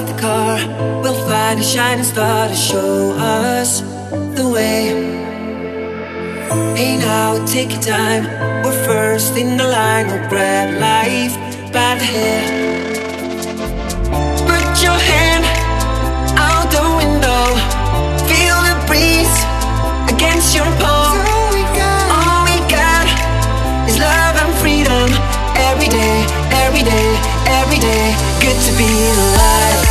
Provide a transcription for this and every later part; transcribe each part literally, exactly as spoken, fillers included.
start the car, we'll find a shining star to show us the way. Hey now, take your time, we're first in the line. We'll grab life by the head. Put your hand out the window, feel the breeze against your palm. All we got, all we got is love and freedom. Every day, every day, every day, good to be alive.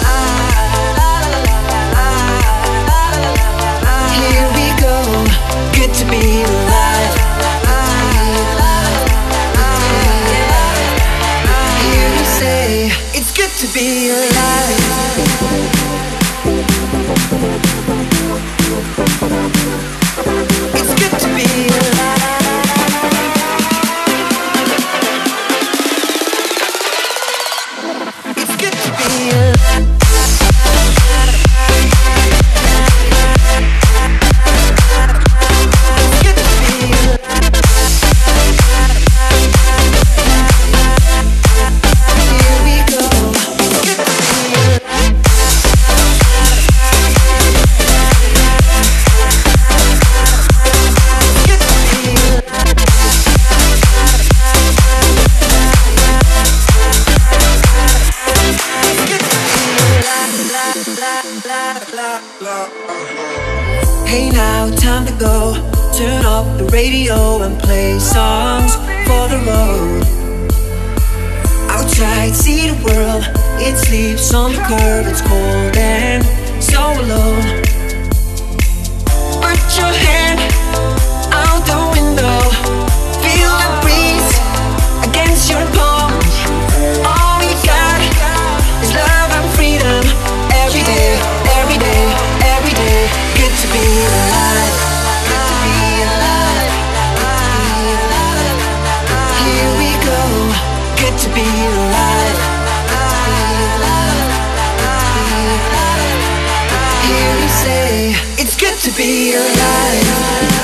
Here we go, good to be alive. Hear you say, it's good to be alive. It's good to be alive. It's good to be alive. Hey now, time to go. Turn off the radio and play songs for the road. Outside, see the world. It sleeps on the curb. It's cold and so alone. Put your hand out the window, feel the breeze against your palm. All we got is love and freedom. Every day, every day, every day, good to be alive. Good to be alive. Here we go, good to be alive. Hear you say, it's good to be alive.